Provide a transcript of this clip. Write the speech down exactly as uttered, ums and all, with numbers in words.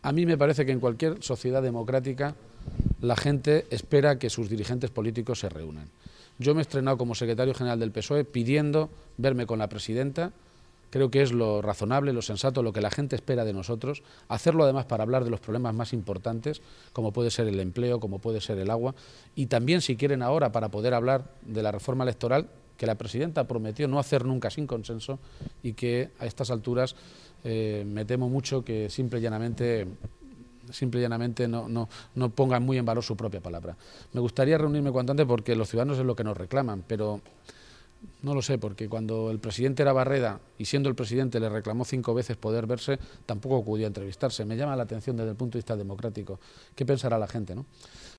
A mí me parece que en cualquier sociedad democrática la gente espera que sus dirigentes políticos se reúnan. Yo me he estrenado como secretario general del P S O E pidiendo verme con la presidenta. Creo que es lo razonable, lo sensato, lo que la gente espera de nosotros. Hacerlo además para hablar de los problemas más importantes, como puede ser el empleo, como puede ser el agua. Y también, si quieren ahora, para poder hablar de la reforma electoral, que la presidenta prometió no hacer nunca sin consenso y que a estas alturas eh, me temo mucho que simple y llanamente... simple y llanamente no, no, no pongan muy en valor su propia palabra. Me gustaría reunirme cuanto antes porque los ciudadanos es lo que nos reclaman, pero no lo sé, porque cuando el presidente era Barreda y siendo el presidente le reclamó cinco veces poder verse, tampoco acudió a entrevistarse. Me llama la atención desde el punto de vista democrático. ¿Qué pensará la gente, no?